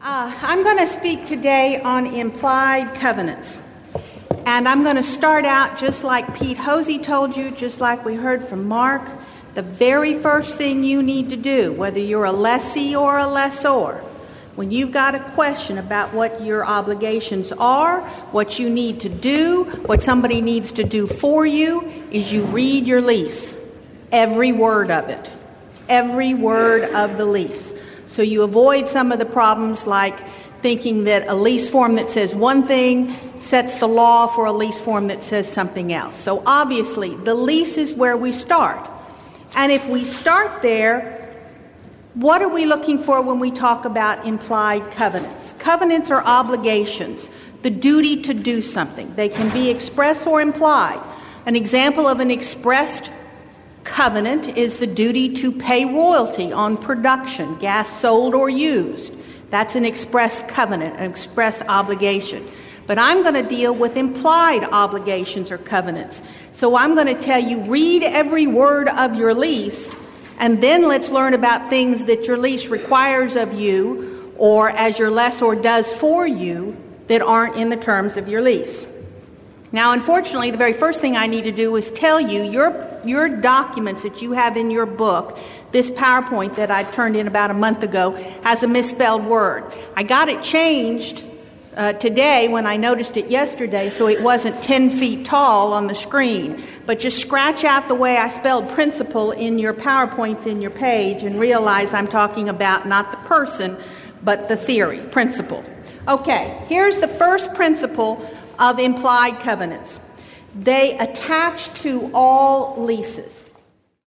I'm going to speak today on implied covenants. And I'm going to start out just like Pete Hosey told you, just like we heard from Mark. The very first thing you need to do, whether you're a lessee or a lessor, when you've got a question about what your obligations are, what you need to do, what somebody needs to do for you, is you read your lease. Every word of it. Every word of the lease. So you avoid some of the problems like thinking that a lease form that says one thing sets the law for a lease form that says something else. So obviously, the lease is where we start. And if we start there, what are we looking for when we talk about implied covenants? Covenants are obligations, the duty to do something. They can be express or implied. An example of an expressed covenant is the duty to pay royalty on production, gas sold or used. That's an express covenant, an express obligation. But I'm going to deal with implied obligations or covenants. So I'm going to tell you, read every word of your lease, and then let's learn about things that your lease requires of you or as your lessor does for you that aren't in the terms of your lease. Now, unfortunately, the very first thing I need to do is tell you your documents that you have in your book, this PowerPoint that I turned in about a month ago, has a misspelled word. I got it changed today when I noticed it yesterday, so it wasn't 10 feet tall on the screen. But just scratch out the way I spelled principle in your PowerPoints in your page and realize I'm talking about not the person, but the theory, principle. Okay, here's the first principle of implied covenants. They attach to all leases.